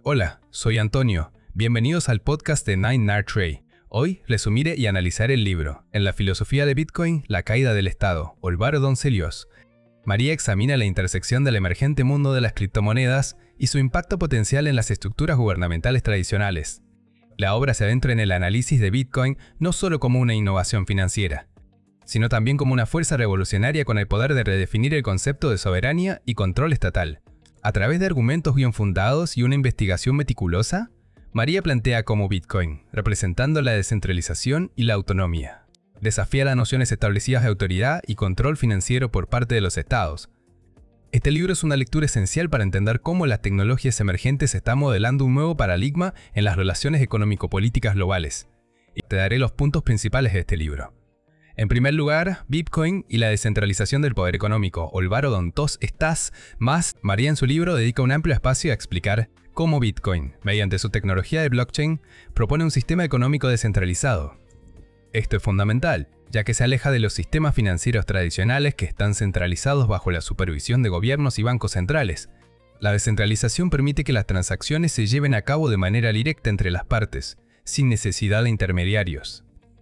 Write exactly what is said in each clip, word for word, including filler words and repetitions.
Hola, soy Antonio. Bienvenidos al podcast de Nine Nard Trade. Hoy resumiré y analizaré el libro En la filosofía de Bitcoin, la caída del Estado, Olvaro Donceliós. María examina la intersección del emergente mundo de las criptomonedas y su impacto potencial en las estructuras gubernamentales tradicionales. La obra se adentra en el análisis de Bitcoin no solo como una innovación financiera, sino también como una fuerza revolucionaria con el poder de redefinir el concepto de soberanía y control estatal. A través de argumentos bien fundados y una investigación meticulosa, María plantea cómo Bitcoin, representando la descentralización y la autonomía, desafía las nociones establecidas de autoridad y control financiero por parte de los estados. Este libro es una lectura esencial para entender cómo las tecnologías emergentes están modelando un nuevo paradigma en las relaciones económico-políticas globales. Y te daré los puntos principales de este libro. En primer lugar, Bitcoin y la descentralización del poder económico. Olvaro Donceliós más María en su libro dedica un amplio espacio a explicar cómo Bitcoin, mediante su tecnología de blockchain, propone un sistema económico descentralizado. Esto es fundamental, ya que se aleja de los sistemas financieros tradicionales que están centralizados bajo la supervisión de gobiernos y bancos centrales. La descentralización permite que las transacciones se lleven a cabo de manera directa entre las partes, sin necesidad de intermediarios,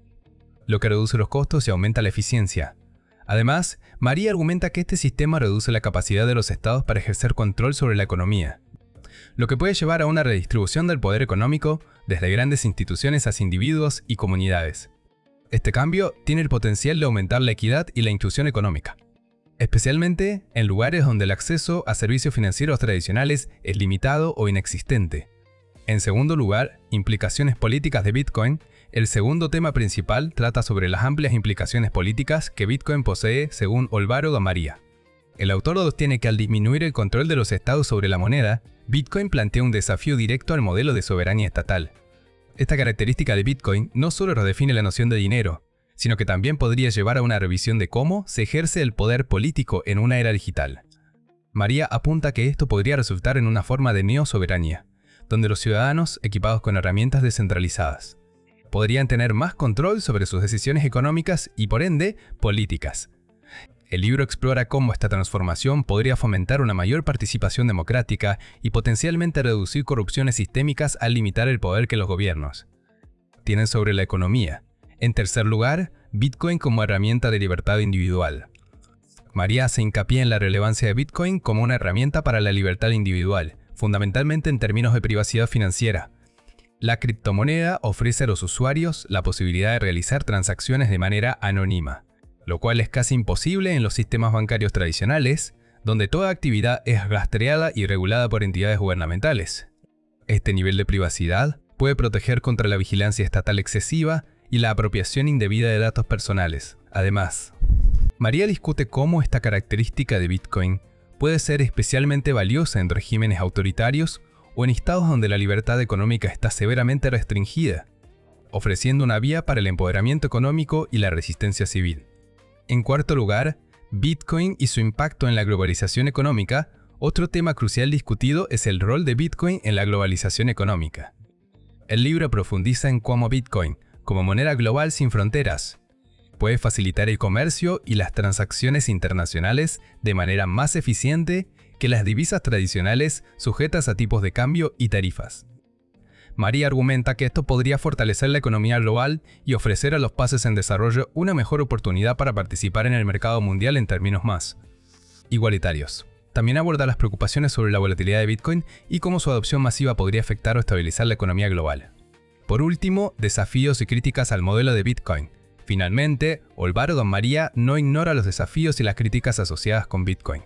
lo que reduce los costos y aumenta la eficiencia. Además, María argumenta que este sistema reduce la capacidad de los estados para ejercer control sobre la economía, lo que puede llevar a una redistribución del poder económico desde grandes instituciones hacia individuos y comunidades. Este cambio tiene el potencial de aumentar la equidad y la inclusión económica, especialmente en lugares donde el acceso a servicios financieros tradicionales es limitado o inexistente. En segundo lugar, implicaciones políticas de Bitcoin. El segundo tema principal trata sobre las amplias implicaciones políticas que Bitcoin posee según Olvaro Donceliós. El autor sostiene que al disminuir el control de los estados sobre la moneda, Bitcoin plantea un desafío directo al modelo de soberanía estatal. Esta característica de Bitcoin no solo redefine la noción de dinero, sino que también podría llevar a una revisión de cómo se ejerce el poder político en una era digital. María apunta que esto podría resultar en una forma de neosoberanía, donde los ciudadanos, equipados con herramientas descentralizadas, podrían tener más control sobre sus decisiones económicas y, por ende, políticas. El libro explora cómo esta transformación podría fomentar una mayor participación democrática y potencialmente reducir corrupciones sistémicas al limitar el poder que los gobiernos tienen sobre la economía. En tercer lugar, Bitcoin como herramienta de libertad individual. María hace hincapié en la relevancia de Bitcoin como una herramienta para la libertad individual, fundamentalmente en términos de privacidad financiera. La criptomoneda ofrece a los usuarios la posibilidad de realizar transacciones de manera anónima, lo cual es casi imposible en los sistemas bancarios tradicionales, donde toda actividad es rastreada y regulada por entidades gubernamentales. Este nivel de privacidad puede proteger contra la vigilancia estatal excesiva y la apropiación indebida de datos personales. Además, María discute cómo esta característica de Bitcoin puede ser especialmente valiosa en regímenes autoritarios o en estados donde la libertad económica está severamente restringida, ofreciendo una vía para el empoderamiento económico y la resistencia civil. En cuarto lugar, Bitcoin y su impacto en la globalización económica. Otro tema crucial discutido es el rol de Bitcoin en la globalización económica. El libro profundiza en cómo Bitcoin, como moneda global sin fronteras, puede facilitar el comercio y las transacciones internacionales de manera más eficiente que las divisas tradicionales sujetas a tipos de cambio y tarifas. María argumenta que esto podría fortalecer la economía global y ofrecer a los países en desarrollo una mejor oportunidad para participar en el mercado mundial en términos más igualitarios. También aborda las preocupaciones sobre la volatilidad de Bitcoin y cómo su adopción masiva podría afectar o estabilizar la economía global. Por último, desafíos y críticas al modelo de Bitcoin. Finalmente, Olvaro Donceliós no ignora los desafíos y las críticas asociadas con Bitcoin.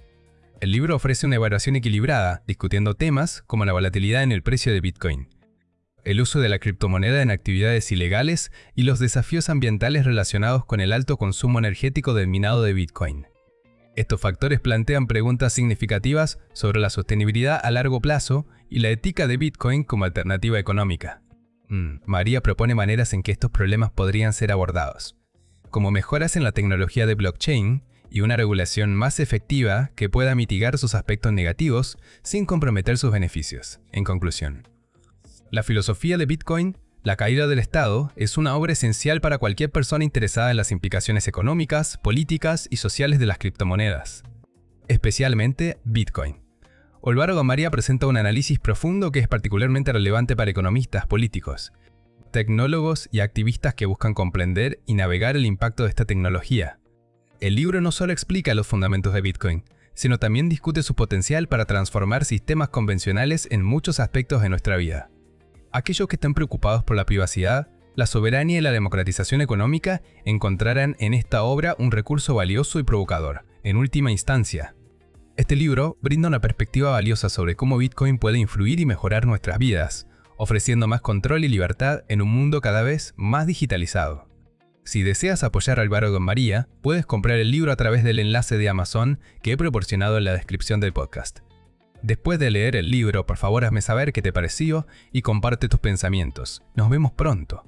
El libro ofrece una evaluación equilibrada, discutiendo temas como la volatilidad en el precio de Bitcoin, el uso de la criptomoneda en actividades ilegales y los desafíos ambientales relacionados con el alto consumo energético del minado de Bitcoin. Estos factores plantean preguntas significativas sobre la sostenibilidad a largo plazo y la ética de Bitcoin como alternativa económica. Mm, María propone maneras en que estos problemas podrían ser abordados, como mejoras en la tecnología de blockchain y una regulación más efectiva que pueda mitigar sus aspectos negativos sin comprometer sus beneficios. En conclusión, la filosofía de Bitcoin, la caída del Estado, es una obra esencial para cualquier persona interesada en las implicaciones económicas, políticas y sociales de las criptomonedas, especialmente Bitcoin. Olvaro Gamarra presenta un análisis profundo que es particularmente relevante para economistas, políticos, tecnólogos y activistas que buscan comprender y navegar el impacto de esta tecnología. El libro no solo explica los fundamentos de Bitcoin, sino también discute su potencial para transformar sistemas convencionales en muchos aspectos de nuestra vida. Aquellos que estén preocupados por la privacidad, la soberanía y la democratización económica encontrarán en esta obra un recurso valioso y provocador, en última instancia. Este libro brinda una perspectiva valiosa sobre cómo Bitcoin puede influir y mejorar nuestras vidas, ofreciendo más control y libertad en un mundo cada vez más digitalizado. Si deseas apoyar a Olvaro Gamarra, puedes comprar el libro a través del enlace de Amazon que he proporcionado en la descripción del podcast. Después de leer el libro, por favor hazme saber qué te pareció y comparte tus pensamientos. Nos vemos pronto.